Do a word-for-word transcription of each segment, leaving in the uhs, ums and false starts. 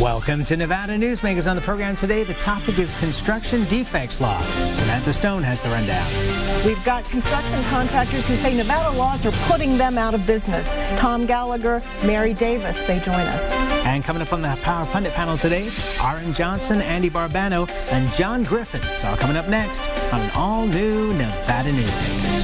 Welcome to Nevada Newsmakers. On the program today, the topic is construction defects law. Samantha Stone has the rundown. We've got construction contractors who say Nevada laws are putting them out of business. Tom Gallagher, Mary Davis, they join us. And coming up on the Power Pundit panel today, Aaron Johnson, Andy Barbano, and John Griffin. It's all coming up next on an all-new Nevada Newsmakers.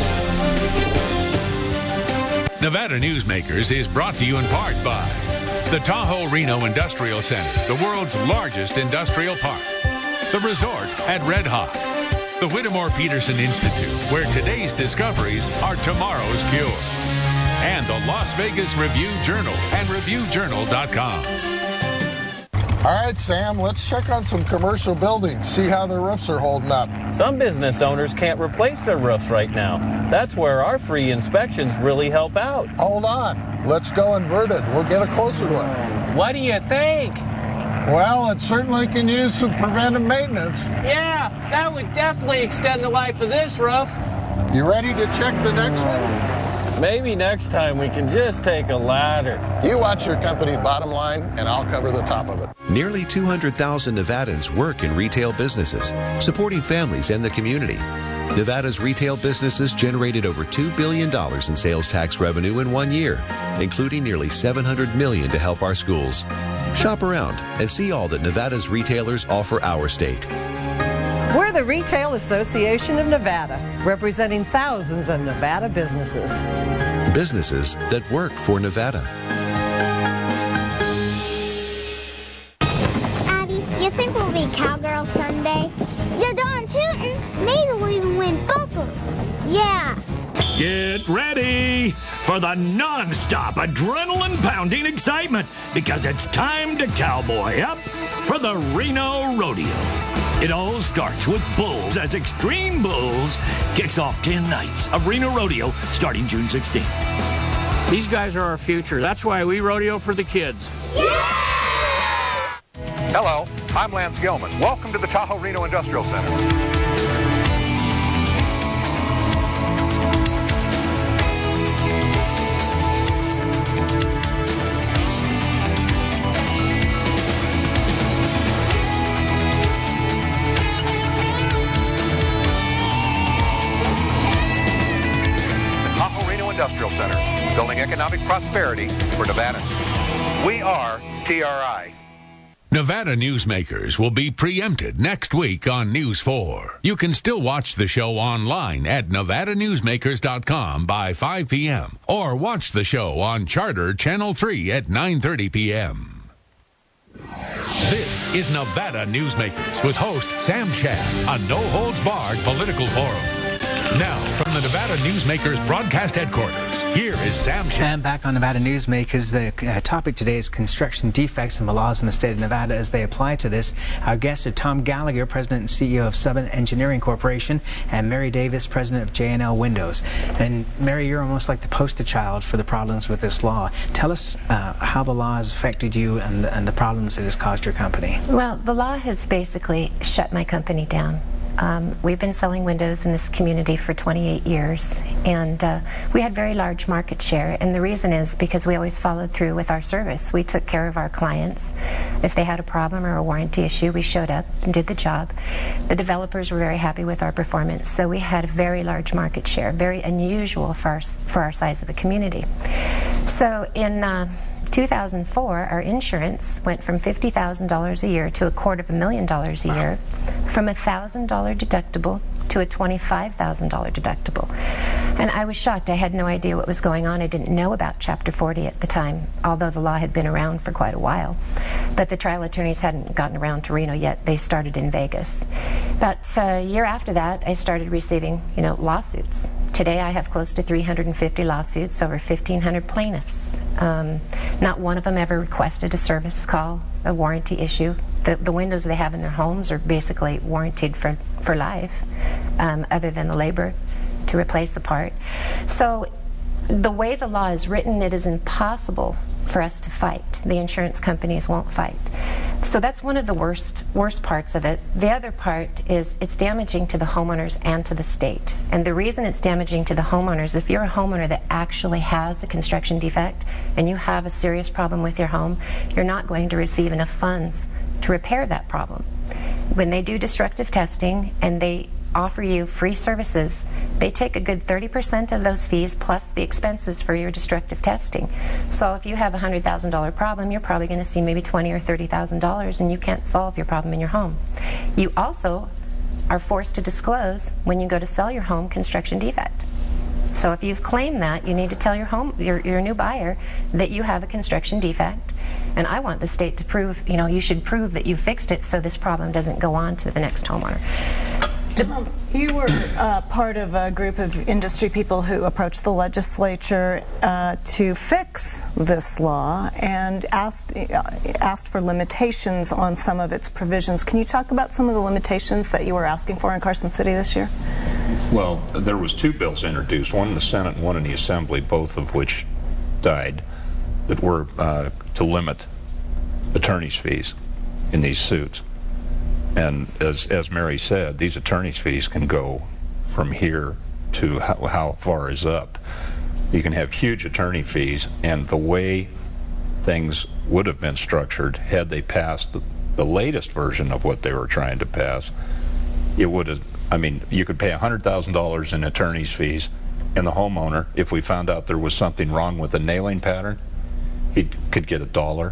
Nevada Newsmakers is brought to you in part by the Tahoe Reno Industrial Center, the world's largest industrial park. The resort at Red Hawk. The Whittemore Peterson Institute, where today's discoveries are tomorrow's cure. And the Las Vegas Review-Journal and Review Journal dot com. All right, Sam, let's check on some commercial buildings, see how their roofs are holding up. Some business owners can't replace their roofs right now. That's where our free inspections really help out. Hold on. Let's go inverted. We'll get a closer look. What do you think? Well, it certainly can use some preventive maintenance. Yeah, that would definitely extend the life of this roof. You ready to check the next one? Maybe next time we can just take a ladder. You watch your company's bottom line, and I'll cover the top of it. Nearly two hundred thousand Nevadans work in retail businesses, supporting families and the community. Nevada's retail businesses generated over two billion dollars in sales tax revenue in one year, including nearly seven hundred million dollars to help our schools. Shop around and see all that Nevada's retailers offer our state. We're the Retail Association of Nevada, representing thousands of Nevada businesses. Businesses that work for Nevada. Abby, you think we'll be Cowgirls Sunday? You're darn tootin'. Maybe we'll even win Buckles. Yeah. Get ready for the non-stop adrenaline-pounding excitement, because it's time to cowboy up for the Reno Rodeo. It all starts with Bulls, as Extreme Bulls kicks off ten nights of Reno Rodeo starting June sixteenth. These guys are our future. That's why we rodeo for the kids. Yeah! Hello, I'm Lance Gilman. Welcome to the Tahoe Reno Industrial Center. Industrial Center, building economic prosperity for Nevadans. We are T R I. Nevada Newsmakers will be preempted next week on News four. You can still watch the show online at Nevada Newsmakers dot com by five p.m. or watch the show on Charter Channel three at nine thirty p.m. This is Nevada Newsmakers with host Sam Shad, a no-holds-barred political forum. Now, from the Nevada Newsmakers broadcast headquarters, here is Sam Shad. And back on Nevada Newsmakers, the uh, topic today is construction defects and the laws in the state of Nevada as they apply to this. Our guests are Tom Gallagher, President and C E O of Southern Engineering Corporation, and Mary Davis, President of J and L Windows. And Mary, you're almost like the poster child for the problems with this law. Tell us uh, how the law has affected you and, and the problems it has caused your company. Well, the law has basically shut my company down. Um, we've been selling windows in this community for twenty-eight years, and uh, we had very large market share, and the reason is because we always followed through with our service. We took care of our clients. If they had a problem or a warranty issue, we showed up and did the job. The developers were very happy with our performance, so we had a very large market share, very unusual for our, for our size of a community. So in uh, two thousand four, our insurance went from fifty thousand dollars a year to a quarter of a million dollars a year, from a one thousand dollar deductible to a twenty-five thousand dollar deductible. And I was shocked. I had no idea what was going on. I didn't know about Chapter forty at the time, although the law had been around for quite a while. But the trial attorneys hadn't gotten around to Reno yet. They started in Vegas. About a year after that, I started receiving, you know, lawsuits. Today I have close to three hundred fifty lawsuits, over fifteen hundred plaintiffs. Um, not one of them ever requested a service call, a warranty issue. The, the windows they have in their homes are basically warranted for, for life, um, other than the labor to replace the part. So the way the law is written, it is impossible for us to fight. The insurance companies won't fight. So that's one of the worst worst parts of it. The other part is it's damaging to the homeowners and to the state. And the reason it's damaging to the homeowners, if you're a homeowner that actually has a construction defect and you have a serious problem with your home, you're not going to receive enough funds to repair that problem. When they do destructive testing and they offer you free services, they take a good thirty percent of those fees plus the expenses for your destructive testing. So if you have a one hundred thousand dollar problem, you're probably going to see maybe twenty thousand dollars or thirty thousand dollars, and you can't solve your problem in your home. You also are forced to disclose when you go to sell your home construction defect. So if you've claimed that, you need to tell your home, your, your new buyer, that you have a construction defect. And I want the state to prove, you know, you should prove that you fixed it so this problem doesn't go on to the next homeowner. Tom, you were uh, part of a group of industry people who approached the legislature uh, to fix this law and asked uh, asked for limitations on some of its provisions. Can you talk about some of the limitations that you were asking for in Carson City this year? Well, there was two bills introduced, one in the Senate and one in the Assembly, both of which died, that were uh, to limit attorney's fees in these suits. And as as Mary said, these attorney's fees can go from here to how, how far is up. You can have huge attorney fees, and the way things would have been structured had they passed the, the latest version of what they were trying to pass, it would have, I mean, you could pay one hundred thousand dollars in attorney's fees, and the homeowner, if we found out there was something wrong with the nailing pattern, he could get a dollar.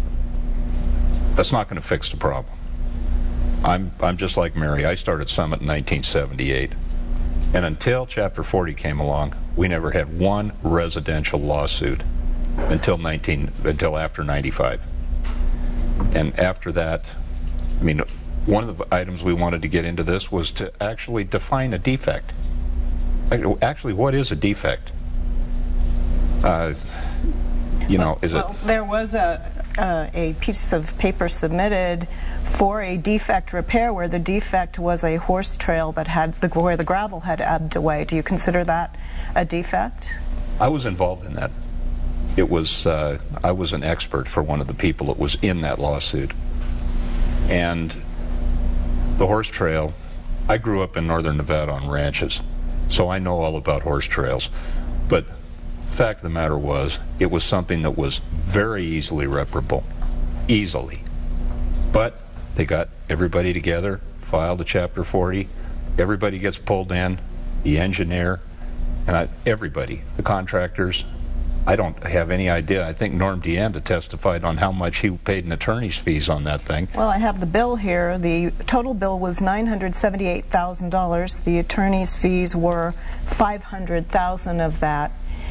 That's not going to fix the problem. I'm I'm just like Mary. I started Summit in nineteen seventy-eight, and until Chapter forty came along, we never had one residential lawsuit until nineteen until after ninety-five. And after that, I mean, one of the items we wanted to get into this was to actually define a defect. Actually, what is a defect? Uh, you know, is well, it? There was a. Uh, a piece of paper submitted for a defect repair where the defect was a horse trail that had the, where the gravel had ebbed away. Do you consider that a defect? I was involved in that. It was uh, I was an expert for one of the people that was in that lawsuit. And the horse trail, I grew up in northern Nevada on ranches, so I know all about horse trails. But the fact of the matter was, it was something that was very easily reparable, easily. But they got everybody together, filed a Chapter forty, everybody gets pulled in, the engineer, and I, everybody, the contractors. I don't have any idea. I think Norm DeAnda testified on how much he paid in attorney's fees on that thing. Well, I have the bill here. The total bill was nine hundred seventy-eight thousand dollars. The attorney's fees were five hundred thousand dollars of that.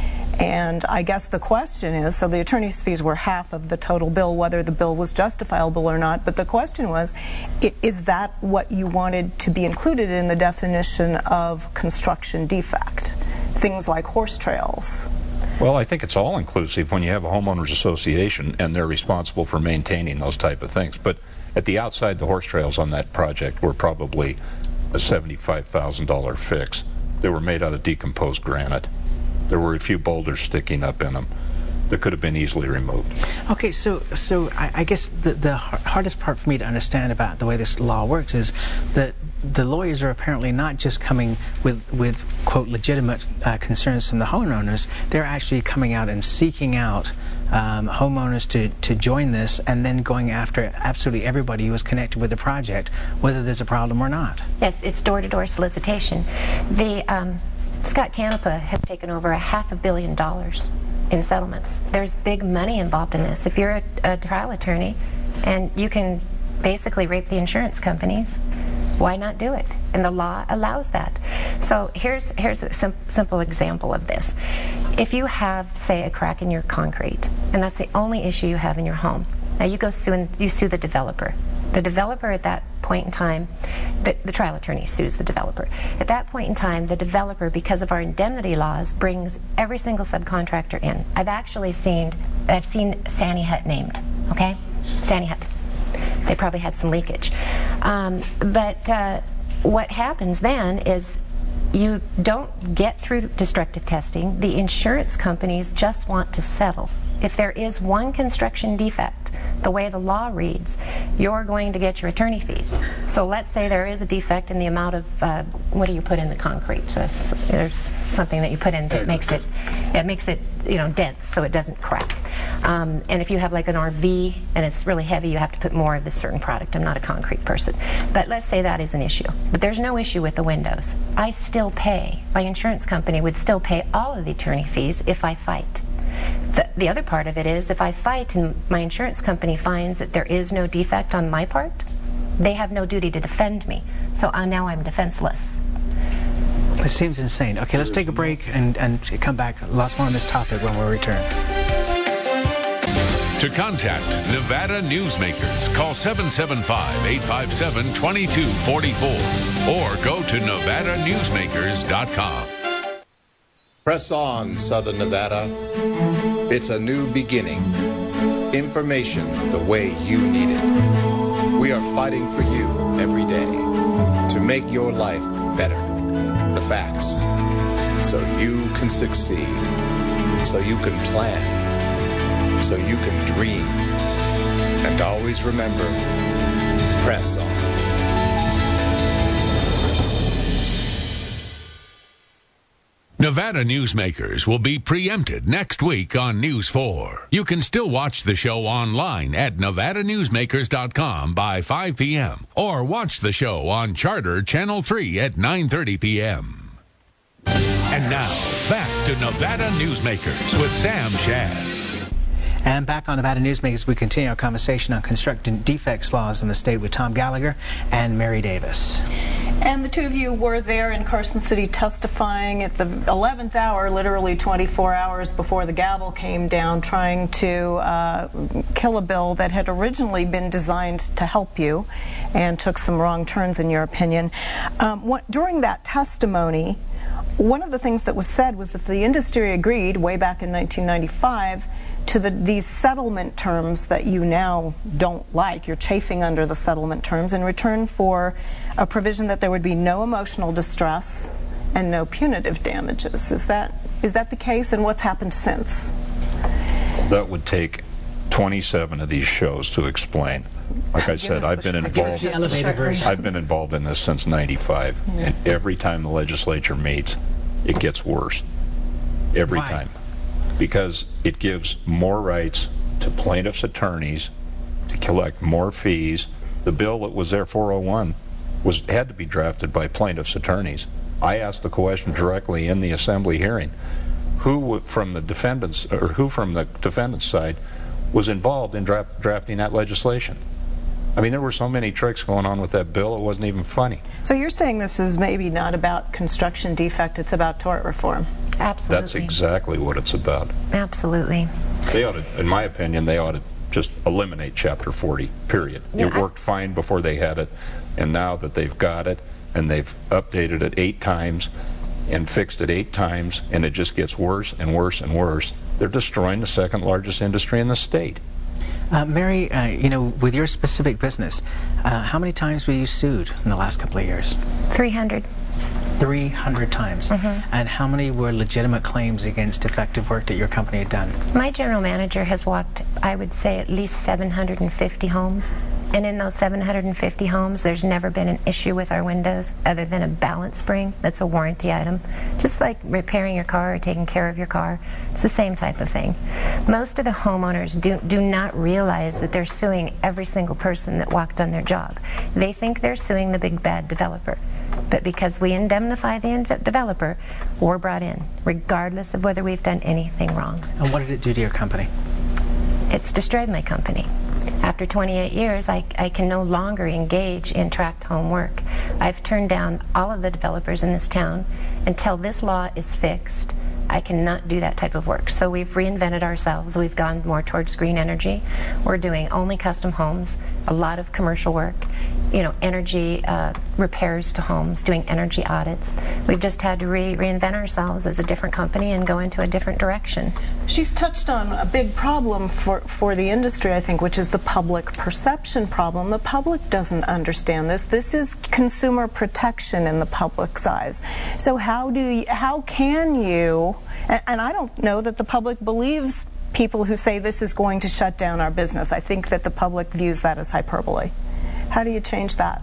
And I guess the question is, so the attorney's fees were half of the total bill, whether the bill was justifiable or not, but the question was, is that what you wanted to be included in the definition of construction defect? Things like horse trails. Well, I think it's all inclusive when you have a homeowners association and they're responsible for maintaining those type of things. But at the outside, the horse trails on that project were probably a seventy-five thousand dollar fix. They were made out of decomposed granite. There were a few boulders sticking up in them that could have been easily removed. Okay, so so I, I guess the, the hardest part for me to understand about the way this law works is that the lawyers are apparently not just coming with, with quote, legitimate uh, concerns from the homeowners. They're actually coming out and seeking out um, homeowners to, to join this and then going after absolutely everybody who is connected with the project, whether there's a problem or not. Yes, it's door-to-door solicitation. The um, Scott Canepa has taken over a half a billion dollars in settlements. There's big money involved in this. If you're a, a trial attorney and you can basically rape the insurance companies, why not do it? And the law allows that. So here's here's a sim simple example of this. If you have, say, a crack in your concrete, and that's the only issue you have in your home, now you go sue and you sue the developer. The developer at that point in time, the, the trial attorney sues the developer. At that point in time, the developer, because of our indemnity laws, brings every single subcontractor in. I've actually seen, I've seen Sandy Hut named, okay? Sandy Hut. They probably had some leakage. Um, but uh, what happens then is you don't get through destructive testing. The insurance companies just want to settle. If there is one construction defect, the way the law reads, you're going to get your attorney fees. So let's say there is a defect in the amount of, uh, what do you put in the concrete? So there's, there's something that you put in that makes it, it makes it, you know, dense so it doesn't crack. Um, and if you have like an R V and it's really heavy, you have to put more of this certain product. I'm not a concrete person. But let's say that is an issue. But there's no issue with the windows. I still pay. My insurance company would still pay all of the attorney fees if I fight. The, the other part of it is if I fight and my insurance company finds that there is no defect on my part, they have no duty to defend me. So uh, now I'm defenseless. It seems insane. Okay, let's take a break and, and come back. Lots more on this topic when we return. To contact Nevada Newsmakers, call seven seven five, eight five seven, two two four four or go to nevada newsmakers dot com. Press on, Southern Nevada. It's a new beginning. Information the way you need it. We are fighting for you every day to make your life better. The facts. So you can succeed. So you can plan. So you can dream. And always remember, press on. Nevada Newsmakers will be preempted next week on News four. You can still watch the show online at nevada newsmakers dot com by five p.m. or watch the show on Charter Channel three at nine thirty p.m. And now, back to Nevada Newsmakers with Sam Shad. And back on Nevada Newsmakers, we continue our conversation on construction defects laws in the state with Tom Gallagher and Mary Davis. And the two of you were there in Carson City testifying at the eleventh hour, literally twenty-four hours before the gavel came down, trying to uh, kill a bill that had originally been designed to help you and took some wrong turns, in your opinion. Um, what, during that testimony, one of the things that was said was that the industry agreed way back in nineteen ninety-five to the, these settlement terms that you now don't like. You're chafing under the settlement terms in return for a provision that there would be no emotional distress and no punitive damages. Is that is that the case, and what's happened since? That would take twenty-seven of these shows to explain. Like I said, I've been involved. I've been involved in this since ninety-five, yeah. And every time the legislature meets, it gets worse. Every Why? time, because it gives more rights to plaintiffs' attorneys to collect more fees. The bill that was there, four oh one, was had to be drafted by plaintiffs' attorneys. I asked the question directly in the assembly hearing: who from the defendants, or who from the defendants' side, was involved in dra drafting that legislation? I mean, there were so many tricks going on with that bill, it wasn't even funny. So you're saying this is maybe not about construction defect, it's about tort reform? Absolutely. That's exactly what it's about. Absolutely. They ought to, in my opinion, they ought to just eliminate Chapter forty, period. Yeah, it worked I... fine before they had it, and now that they've got it, and they've updated it eight times, and fixed it eight times, and it just gets worse and worse and worse, they're destroying the second largest industry in the state. Uh, Mary, uh, you know, with your specific business, uh, how many times were you sued in the last couple of years? three hundred. three hundred times. Mm-hmm. And how many were legitimate claims against defective work that your company had done? My general manager has walked, I would say, at least seven hundred fifty homes. And in those seven hundred fifty homes, there's never been an issue with our windows other than a balance spring. That's a warranty item. Just like repairing your car or taking care of your car. It's the same type of thing. Most of the homeowners do, do not realize that they're suing every single person that walked on their job. They think they're suing the big bad developer. But because we indemnify the in developer, we're brought in, regardless of whether we've done anything wrong. And what did it do to your company? It's destroyed my company. After twenty-eight years, I, I can no longer engage in tract home work. I've turned down all of the developers in this town. Until this law is fixed, I cannot do that type of work. So we've reinvented ourselves. We've gone more towards green energy. We're doing only custom homes, a lot of commercial work, you know, energy uh, repairs to homes, doing energy audits. We've just had to re reinvent ourselves as a different company and go into a different direction. She's touched on a big problem for, for the industry, I think, which is the public perception problem. The public doesn't understand this. This is consumer protection in the public's eyes. So how do you, how can you, and, and I don't know that the public believes people who say this is going to shut down our business. I think that the public views that as hyperbole. How do you change that?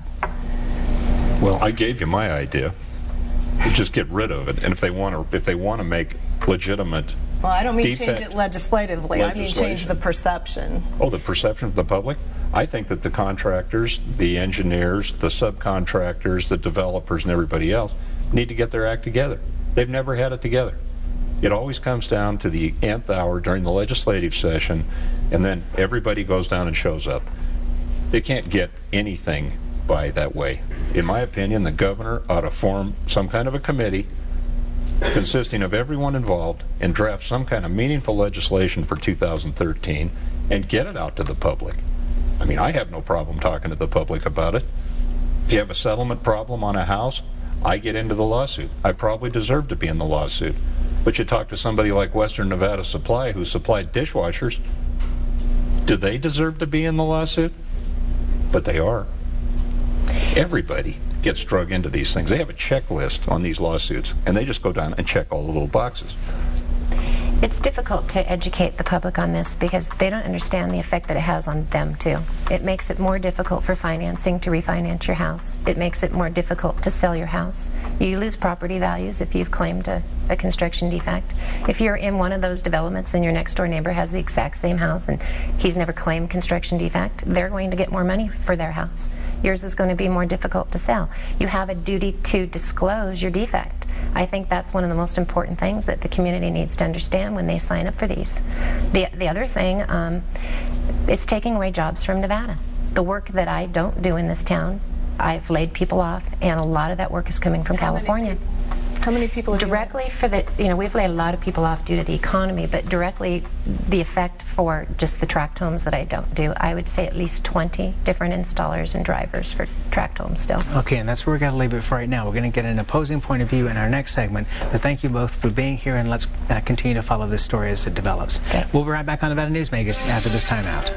Well, I gave you my idea. You just get rid of it, and if they want to, if they want to make legitimate. Well, I don't mean defect change it legislatively. I mean change the perception. Oh, the perception of the public? I think that the contractors, the engineers, the subcontractors, the developers, and everybody else need to get their act together. They've never had it together. It always comes down to the nth hour during the legislative session, and then everybody goes down and shows up. They can't get anything by that way. In my opinion, the governor ought to form some kind of a committee consisting of everyone involved and draft some kind of meaningful legislation for two thousand thirteen and get it out to the public. I mean, I have no problem talking to the public about it. If you have a settlement problem on a house, I get into the lawsuit. I probably deserve to be in the lawsuit. But you talk to somebody like Western Nevada Supply, who supplied dishwashers. Do they deserve to be in the lawsuit? But they are. Everybody gets drug into these things. They have a checklist on these lawsuits, and they just go down and check all the little boxes. It's difficult to educate the public on this because they don't understand the effect that it has on them, too. It makes it more difficult for financing to refinance your house. It makes it more difficult to sell your house. You lose property values if you've claimed a, a construction defect. If you're in one of those developments and your next door neighbor has the exact same house and he's never claimed construction defect, they're going to get more money for their house. Yours is going to be more difficult to sell. You have a duty to disclose your defect. I think that's one of the most important things that the community needs to understand when they sign up for these. The, the other thing, um, it's taking away jobs from Nevada. The work that I don't do in this town, I've laid people off, and a lot of that work is coming from How California. Many How many people? Directly for the, you know, we've laid a lot of people off due to the economy, but directly the effect for just the tract homes that I don't do, I would say at least twenty different installers and drivers for tract homes still. Okay, and that's where we're going to leave it for right now. We're going to get an opposing point of view in our next segment, but thank you both for being here, and let's uh, continue to follow this story as it develops. Okay. We'll be right back on Nevada Newsmakers after this timeout.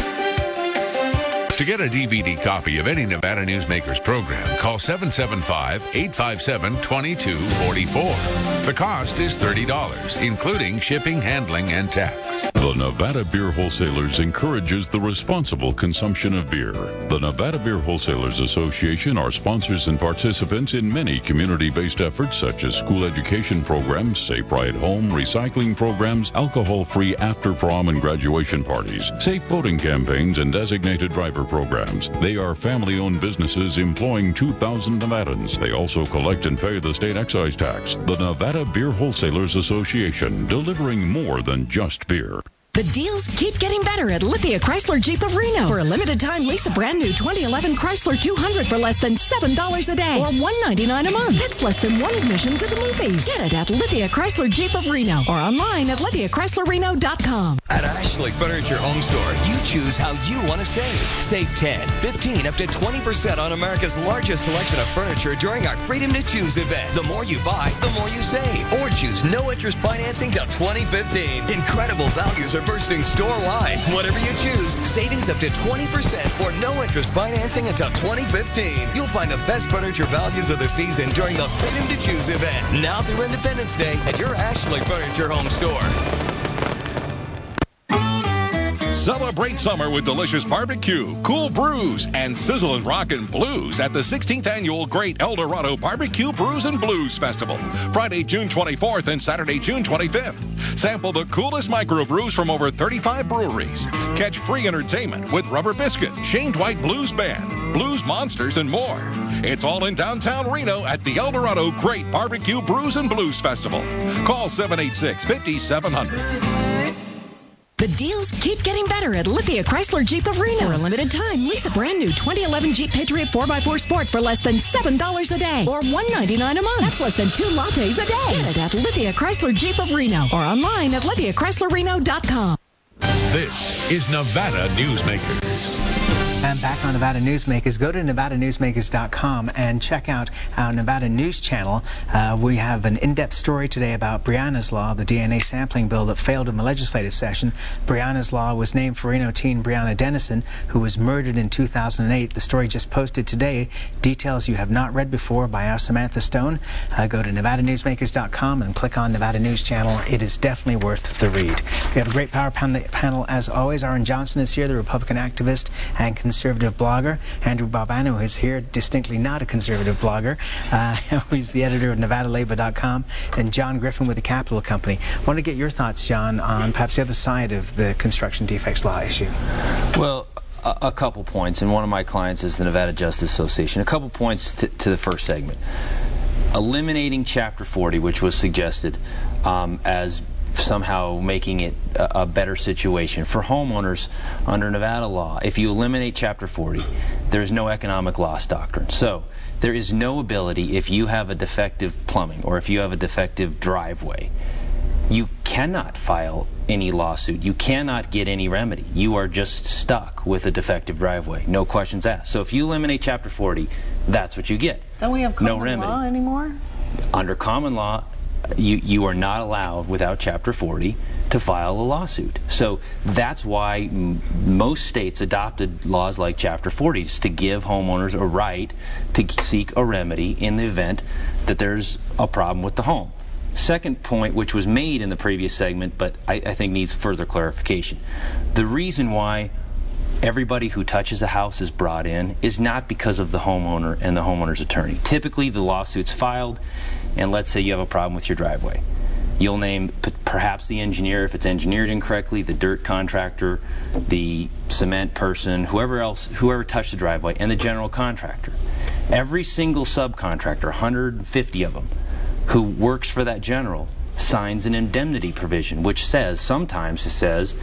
To get a D V D copy of any Nevada Newsmakers program, call seven seven five, eight five seven, two two four four. The cost is thirty dollars, including shipping, handling, and tax. The Nevada Beer Wholesalers encourages the responsible consumption of beer. The Nevada Beer Wholesalers Association are sponsors and participants in many community-based efforts such as school education programs, safe ride home, recycling programs, alcohol-free after-prom and graduation parties, safe boating campaigns, and designated driver programs. They are family-owned businesses employing two thousand Nevadans. They also collect and pay the state excise tax. The Nevada Beer Wholesalers Association, delivering more than just beer. The deals keep getting better at Lithia Chrysler Jeep of Reno. For a limited time, lease a brand new twenty eleven Chrysler two hundred for less than seven dollars a day or one hundred ninety-nine dollars a month. That's less than one admission to the movies. Get it at Lithia Chrysler Jeep of Reno or online at lithia chrysler reno dot com. At Ashley Furniture Home Store, you choose how you want to save. Save ten, fifteen, up to twenty percent on America's largest selection of furniture during our Freedom to Choose event. The more you buy, the more you save. Or choose no interest financing till twenty fifteen. Incredible values are bursting store-wide. Whatever you choose, savings up to twenty percent or no interest financing until twenty fifteen. You'll find the best furniture values of the season during the Freedom to Choose event. Now through Independence Day at your Ashley Furniture Home Store. Celebrate summer with delicious barbecue, cool brews, and sizzling rockin' blues at the sixteenth Annual Great El Dorado Barbecue Brews and Blues Festival, Friday, June twenty-fourth and Saturday, June twenty-fifth. Sample the coolest microbrews from over thirty-five breweries. Catch free entertainment with Rubber Biscuit, Shane Dwight Blues Band, Blues Monsters, and more. It's all in downtown Reno at the El Dorado Great Barbecue Brews and Blues Festival. Call seven eight six, five seven zero zero. The deals keep getting better at Lithia Chrysler Jeep of Reno. For a limited time, lease a brand new twenty eleven Jeep Patriot four by four Sport for less than seven dollars a day or one hundred ninety-nine dollars a month. That's less than two lattes a day. Get it at Lithia Chrysler Jeep of Reno or online at lithia chrysler reno dot com. This is Nevada Newsmakers. And back on Nevada Newsmakers, go to nevada newsmakers dot com and check out our Nevada News channel. Uh, we have an in-depth story today about Brianna's Law, the D N A sampling bill that failed in the legislative session. Brianna's Law was named for Reno teen Brianna Dennison, who was murdered in two thousand eight. The story just posted today. Details you have not read before by our Samantha Stone. Uh, go to nevada newsmakers dot com and click on Nevada News channel. It is definitely worth the read. We have a great power panel as always. Aaron Johnson is here, the Republican activist and conservative blogger. Andrew Barbano is here, distinctly not a conservative blogger. Uh, he's the editor of nevada labor dot com, and John Griffin with the Capital Company. I want to get your thoughts, John, on perhaps the other side of the construction defects law issue. Well, a, a couple points, and one of my clients is the Nevada Justice Association. A couple points to, to the first segment. Eliminating Chapter forty, which was suggested um, as somehow making it a, a better situation for homeowners under Nevada law. If you eliminate Chapter forty, there's no economic loss doctrine. So there is no ability, if you have a defective plumbing or if you have a defective driveway, you cannot file any lawsuit. You cannot get any remedy. You are just stuck with a defective driveway. No questions asked. So if you eliminate Chapter forty, that's what you get. Don't we have common no remedy. law anymore? Under common law, You, you are not allowed, without Chapter forty, to file a lawsuit. So that's why m most states adopted laws like Chapter forty, to give homeowners a right to seek a remedy in the event that there's a problem with the home. Second point, which was made in the previous segment, but I, I think needs further clarification. The reason why everybody who touches a house is brought in is not because of the homeowner and the homeowner's attorney. Typically, the lawsuit's filed, and let's say you have a problem with your driveway. You'll name p perhaps the engineer if it's engineered incorrectly, the dirt contractor, the cement person, whoever else, whoever touched the driveway, and the general contractor. Every single subcontractor, one hundred fifty of them, who works for that general, signs an indemnity provision, which says, sometimes it says,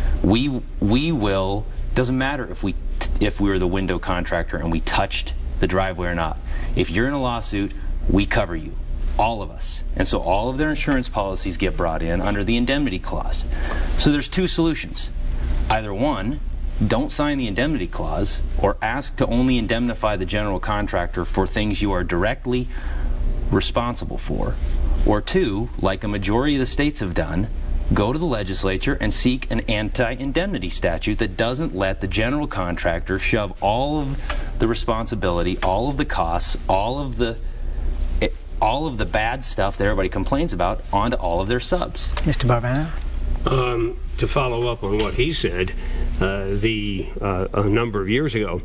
we we will, doesn't matter if we if we were the window contractor and we touched the driveway or not. If you're in a lawsuit, we cover you. All of us. And so all of their insurance policies get brought in under the indemnity clause. So there's two solutions. Either one, don't sign the indemnity clause, or ask to only indemnify the general contractor for things you are directly responsible for. Or two, like a majority of the states have done, go to the legislature and seek an anti-indemnity statute that doesn't let the general contractor shove all of the responsibility, all of the costs, all of the all of the bad stuff that everybody complains about onto all of their subs. Mister Barbano? Um, to follow up on what he said, uh, the uh, a number of years ago,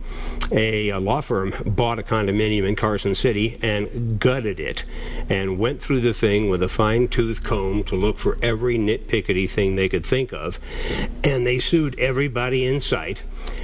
a, a law firm bought a condominium in Carson City and gutted it, and went through the thing with a fine-tooth comb to look for every nitpickety thing they could think of, and they sued everybody in sight.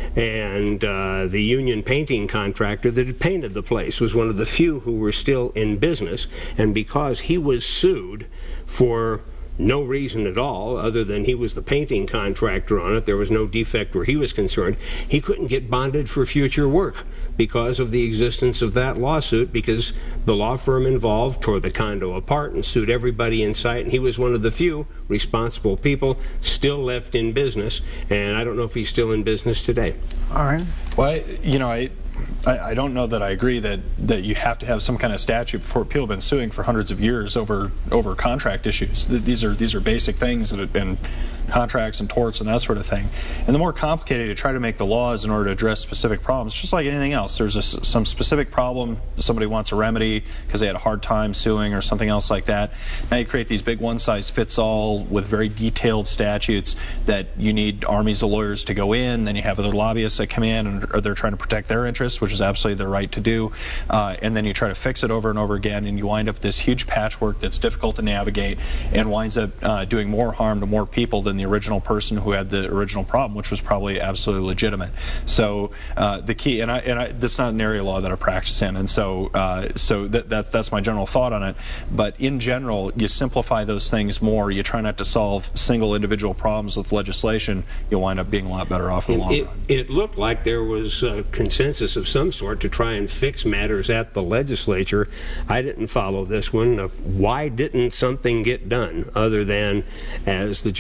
And uh, the union painting contractor that had painted the place was one of the few who were still in business, and because he was sued for no reason at all other than he was the painting contractor on it, there was no defect where he was concerned, he couldn't get bonded for future work because of the existence of that lawsuit, because the law firm involved tore the condo apart and sued everybody in sight, and he was one of the few responsible people still left in business, and I don't know if he's still in business today. All right. Well, I, you know, I I, I don't know that I agree that, that you have to have some kind of statute before people have been suing for hundreds of years over over contract issues. These are these are basic things that have been contracts and torts and that sort of thing. And the more complicated you try to make the laws in order to address specific problems, just like anything else, there's a, some specific problem, somebody wants a remedy because they had a hard time suing or something else like that. Now you create these big one-size-fits-all with very detailed statutes that you need armies of lawyers to go in, then you have other lobbyists that come in and or they're trying to protect their interests, which is absolutely their right to do, uh, and then you try to fix it over and over again, and you wind up with this huge patchwork that's difficult to navigate and winds up uh, doing more harm to more people than the original person who had the original problem, which was probably absolutely legitimate. So uh, the key, and I, and I, that's not an area law that I practice in, and so uh, so that, that's that's my general thought on it. But in general, you simplify those things more. You try not to solve single individual problems with legislation. You'll wind up being a lot better off in the long it, run. It looked like there was a consensus of some sort to try and fix matters at the legislature. I didn't follow this one. Uh, why didn't something get done other than, as the gentleman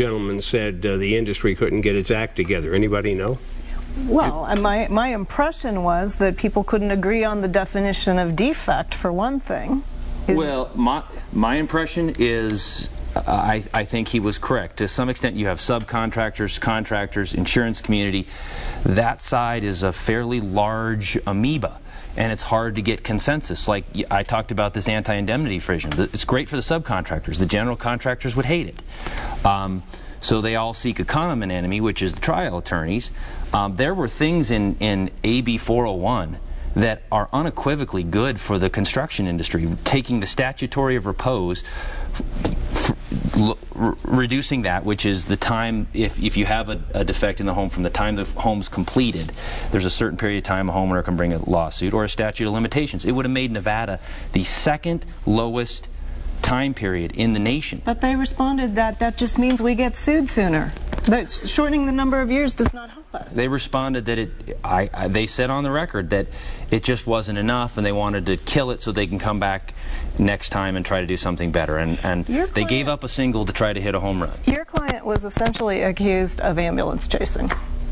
said uh, the industry couldn't get its act together. Anybody know? Well, and my, my impression was that people couldn't agree on the definition of defect, for one thing. Is well, my, my impression is uh, I, I think he was correct. To some extent, you have subcontractors, contractors, insurance community. That side is a fairly large amoeba, and it's hard to get consensus. Like I talked about this anti-indemnity provision. It's great for the subcontractors. The general contractors would hate it. Um, So they all seek a common enemy, which is the trial attorneys. Um, there were things in, in A B four oh one that are unequivocally good for the construction industry, taking the statutory of repose, f f reducing that, which is the time, if, if you have a, a defect in the home from the time the home's completed, there's a certain period of time a homeowner can bring a lawsuit, or a statute of limitations. It would have made Nevada the second lowest time period in the nation. But they responded that that just means we get sued sooner. That shortening the number of years does not help us. They responded that it, I, I, they said on the record that it just wasn't enough, and they wanted to kill it so they can come back next time and try to do something better. And, and they gave up a single to try to hit a home run. Your client was essentially accused of ambulance chasing.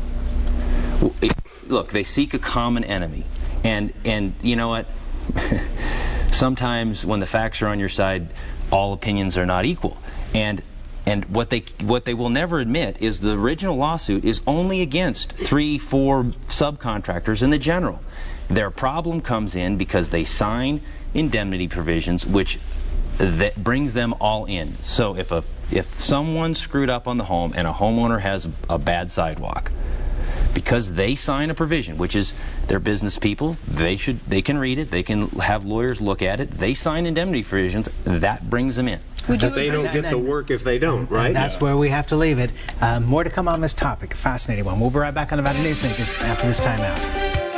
Look, they seek a common enemy. And, and you know what? Sometimes when the facts are on your side, all opinions are not equal. And and what they what they will never admit is the original lawsuit is only against three, four subcontractors in the general. Their problem comes in because they sign indemnity provisions, which that brings them all in. So if a if someone screwed up on the home and a homeowner has a bad sidewalk, because they sign a provision, which is their business people, they should they can read it, they can have lawyers look at it, they sign indemnity provisions, that brings them in. But they don't get the work if they don't, right? And that's yeah. where we have to leave it. Uh, more to come on this topic, a fascinating one. We'll be right back on Nevada Newsmakers after this time out.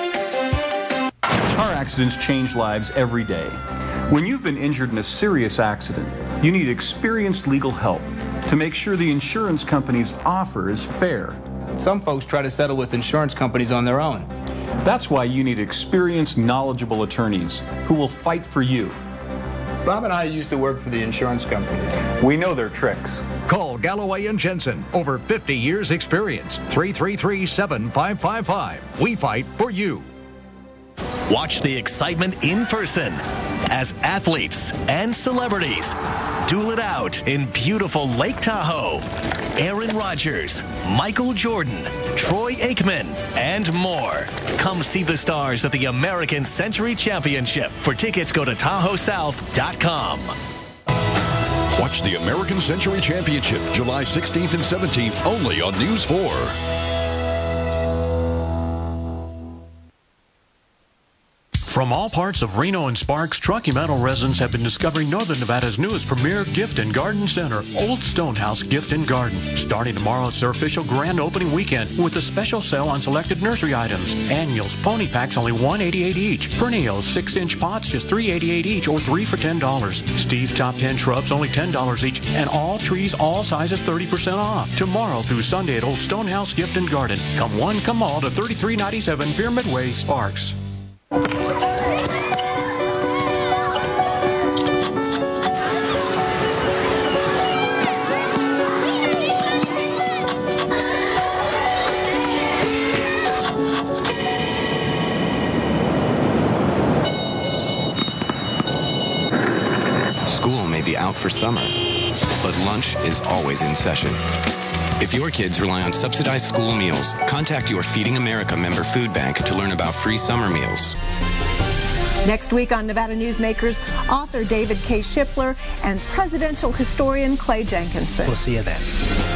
Car accidents change lives every day. When you've been injured in a serious accident, you need experienced legal help to make sure the insurance company's offer is fair. Some folks try to settle with insurance companies on their own. That's why you need experienced, knowledgeable attorneys who will fight for you. Bob and I used to work for the insurance companies. We know their tricks. Call Galloway and Jensen. Over fifty years experience. three three three, seven five five five. We fight for you. Watch the excitement in person as athletes and celebrities duel it out in beautiful Lake Tahoe. Aaron Rodgers, Michael Jordan, Troy Aikman, and more. Come see the stars at the American Century Championship. For tickets, go to Tahoe South dot com. Watch the American Century Championship July sixteenth and seventeenth only on News four. From all parts of Reno and Sparks, Truckee Meadow residents have been discovering Northern Nevada's newest premier gift and garden center, Old Stonehouse Gift and Garden. Starting tomorrow, it's their official grand opening weekend with a special sale on selected nursery items. Annuals, pony packs only one eighty-eight each. Perennials, six inch pots just three eighty-eight each, or three for ten dollars. Steve's Top ten shrubs only ten dollars each, and all trees, all sizes thirty percent off. Tomorrow through Sunday at Old Stonehouse Gift and Garden. Come one, come all to thirty-three ninety-seven Pyramid Way, Sparks. School may be out for summer, but lunch is always in session. If your kids rely on subsidized school meals, contact your Feeding America member food bank to learn about free summer meals. Next week on Nevada Newsmakers, author David K. Shipler and presidential historian Clay Jenkinson. We'll see you then.